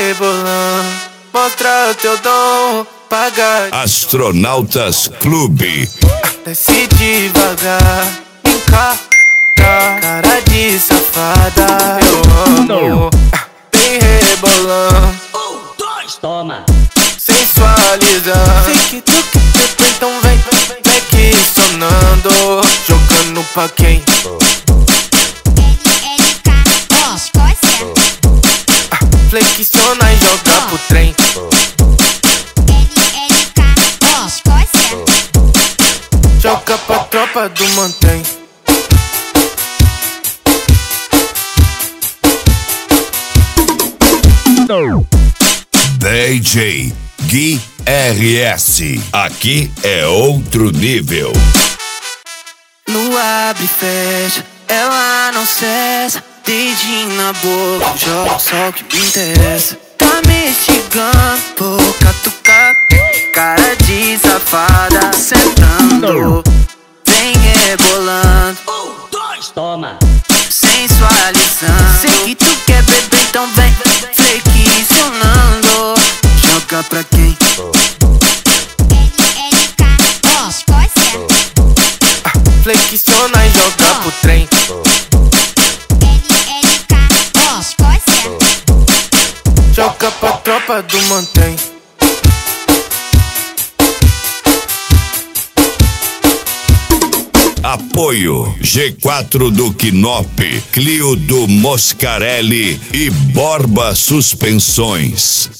rebolando, mostra o teu dom, paga. Astronautas Clube. Desce devagar, encara, cara de safada. Eu amo, vem rebolando. 1, 2, toma. Sensualizando. Sei que tu quer beber, então vem questionando. Jogando pra quem? Flexiona e joga pro trem. Joga pra tropa do mantém. DJ Gui RS. Aqui é outro nível. No abre e fecha, ela não cessa. Dedinho na boca, joga só o que me interessa. Tá me instigando, vou catucar. Cara de safada, sentando. Vem rebolando. 1, 2, toma. Sensualizando. Sei que tu quer beber, então vem flexionando. Joga pra quem? Flexiona e joga pro trem. Joga pra tropa do mantém. Apoio G4 do Quinop, Clio do Moscarelli e Borba Suspensões.